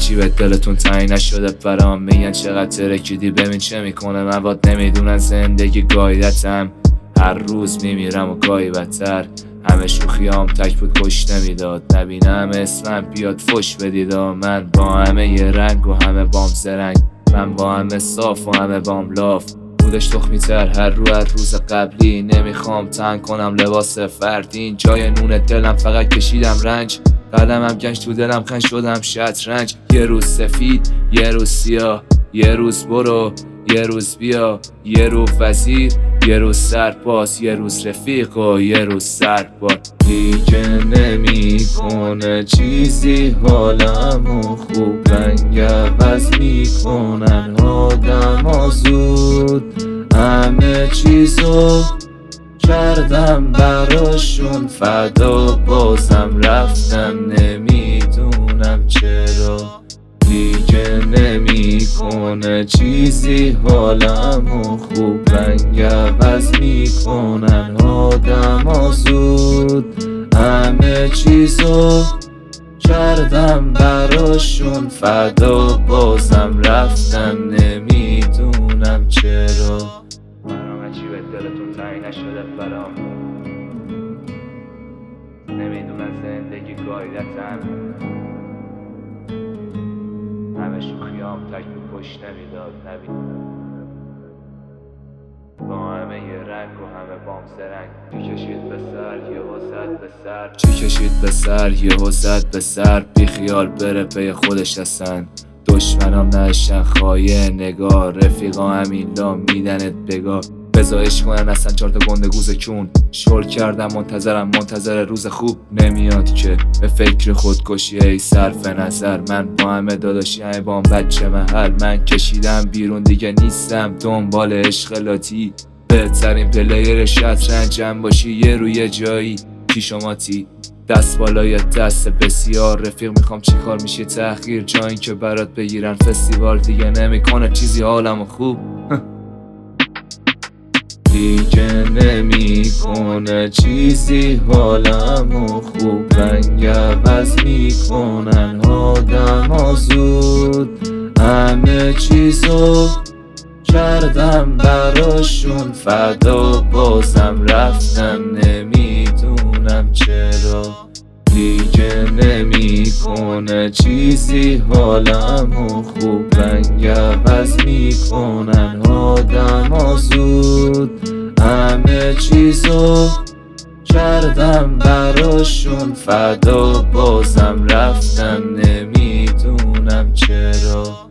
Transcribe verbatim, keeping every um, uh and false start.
چی به دلتون تنگ نشده برام؟ میگن چقدر ترکیدی ببین چه میکنه مواد نمیدونن زندگی گایدتم. هر روز میمیرم و گاهی بدتر، همه شوخیام تک بود کش نمیداد. نبینم اسمم بیاد فش بدید. من با همه یه رنگ و همه بام زرنگ، من با همه صاف و همه بام لاف. بودش تخمی تر هر رو هر روز قبلی، نمیخوام تنگ کنم لباس فردین. جای نون دلم فقط کشیدم رنج، قلمم گنج تو دلم خن شدم شطرنج. یه روز سفید یه روز سیاه، یه روز برو یه روز بیا، یه روز وزیر یه روز سرباز، یه روز رفیق و یه روز سرباز. دیگه نمی کنه چیزی حالمو خوب، رنگ عوض میکنن آدم زود. همه چیزو کردم براشون فدا، بازم رفتم نمیدونم چرا. دیگه نمی کنه چیزی حالمو خوب، رنگ عوض میکنن آدم زود. همه چیزو کردم براشون فدا، بازم رفتم نمیدونم چرا. برام چی به دلتون تنگ نشده برام؟ نمیدونن زندگی گایدتم. همه شوخیام تک به پشت نمیداد. نبید با همه یه رنگ و همه بام زرنگ. چی کشید به سر یهو زد به سر، چی کشید به سر یهو زد به سر. بی خیال بره پی خودش هستن، دشمنام نشن خایه نگاه. رفیقا همین لا میدنت بگاه، بزایش کنن اصلا چهار تا گنده گوز کون. شل کردم منتظرم منتظر روز خوب نمیاد که به فکر خودکشی ای صرف نظر. من با همه داداشی همه با هم بچه محل، من کشیدم بیرون دیگه نیستم دنبال عشق لاتی. بهترین پلیر شطرنجم باشی یه روی جایی پیشماتی، دست بالای دست بسیار. رفیق میخوام چی کار میشه تحقیر، جا این که برات بگیرن فستیوال. دیگه نمیکنه چیزی حالمو خوب دیگه نمی کنه چیزی حالمو خوب، رنگ عوض میکنن آدم زود. همه چیزو کردم براشون فدا، بازم رفتم نمیدونم چرا. دیگه نمی کنه چیزی حالمو خوب، رنگ عوض میکنن آدم زود. همه چیزو کردم براشون فدا، بازم رفتم نمیدونم چرا.